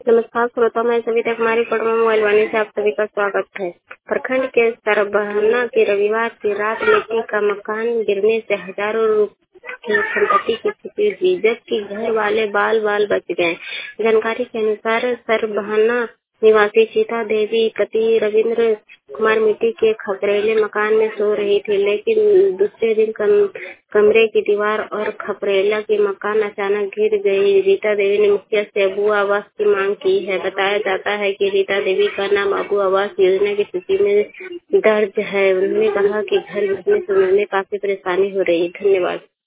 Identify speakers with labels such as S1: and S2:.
S1: नमस्कार श्रोता, मैं सविता कुमारी पटवा मोबाइल वाणी से आप सभी का स्वागत है। प्रखंड के सरबहना की रविवार की रात मिट्टी का मकान गिरने से हजारों की संपत्ति की क्षति हुई, जबकि घर वाले बाल बाल बच गए। जानकारी के अनुसार सरबहना निवासी सीता देवी पति रविंद्र कुमार मिट्टी के खपरेले मकान में सो रही थी, लेकिन दूसरे दिन कमरे की दीवार और खपरेला की मकान अचानक गिर गई। रीता देवी ने मुखिया से अबू आवास की मांग की है। बताया जाता है कि रीता देवी का नाम अबू आवास योजना की सूची में दर्ज है। उन्होंने कहा कि घर गिरने से उन्हें काफी परेशानी हो रही है। धन्यवाद।